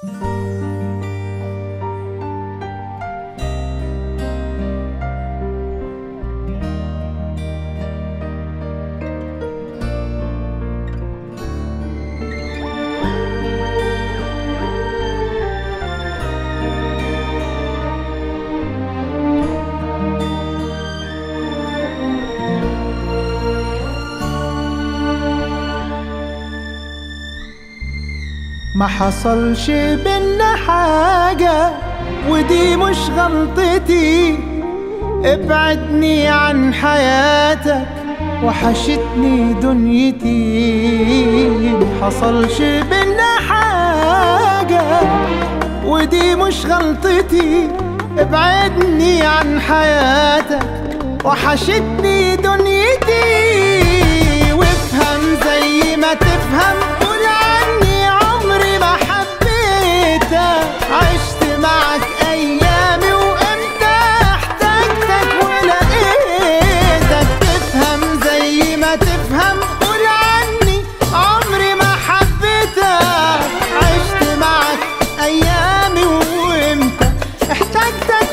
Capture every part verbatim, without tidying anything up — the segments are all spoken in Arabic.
ما حصلش بينا حاجة ودي مش غلطتي، ابعدني عن حياتك وحشتني دنيتي. ما حصلش بينا حاجة ودي مش غلطتي، ابعدني عن حياتك وحشتني دنيتي. وافهم زي ما تفهم، قول عني عمري ما حبيتك، عشت معك ايامي وامتى احتجتك ولقيتك. تفهم زي ما تفهم، قول عني عمري ما حبيتك، عشت معك ايامي وامتى احتجتك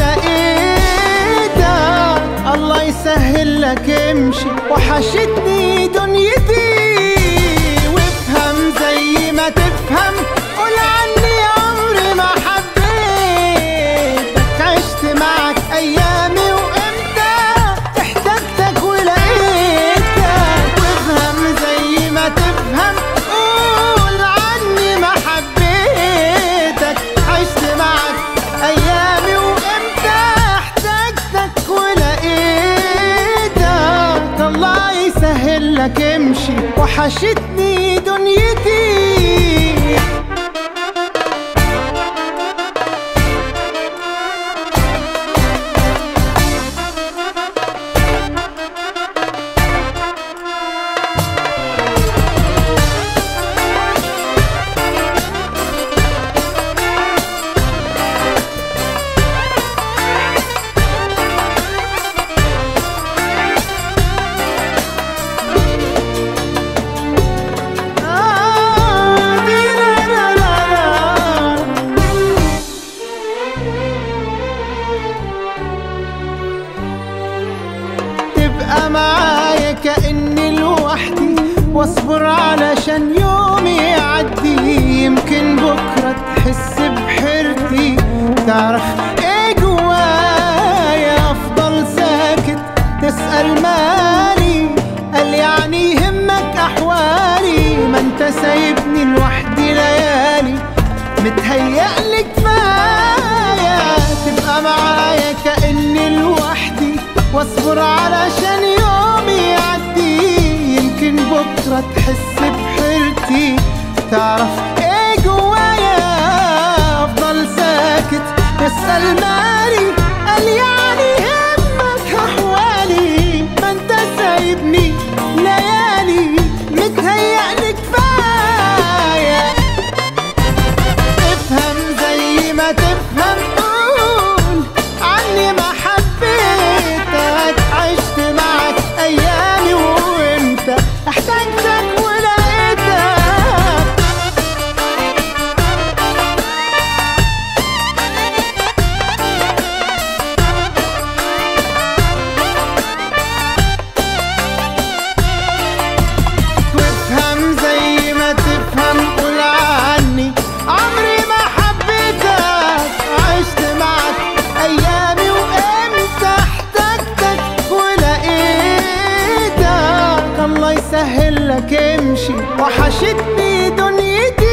ولقيتك. الله يسهل لك امشي وحشتني دنيتي. وافهم زي ما تفهم، قول عني عمري ما حبيتك، عشت معك ايامي وامتى احتجتك ولقيتك. وافهم زي ما تفهم، قول عني ما حبيتك، عشت معك ايامي وامتى احتجتك ولقيتك. الله يسهل لك امشي وحشتني دنيتي. تبقى معايا كأني لوحدي، واصبر علشان يومي يعدي. يمكن بكرة تحس بحيرتي، تعرف ايه جوايا. افضل ساكت تسأل مالي، قال يعني يهمك احوالي. ما انت سايبني لوحدي ليالي، متهيألي كفاية. تبقى معايا كأني لوحدي، واصبر علشان يومي يعدي. يمكن بكرة تحس بحيرتي، تعرف ايه جوايا. افضل ساكت تسأل مالي، قال يعني يهمك احوالي. ما انت سايبني ليالي، متهيألي كفاية. افهم زي ما تفهم، قول عني ما حبيتك، عشت معك ايامي وانت احتجتك ولقيتك. وافهم زي ما تفهم، قول عني عمري ما حبيتك، عشت معك ايامي وامتى احتجتك ولقيتك. الله يسهل لك امشي وحشتني دنيتي.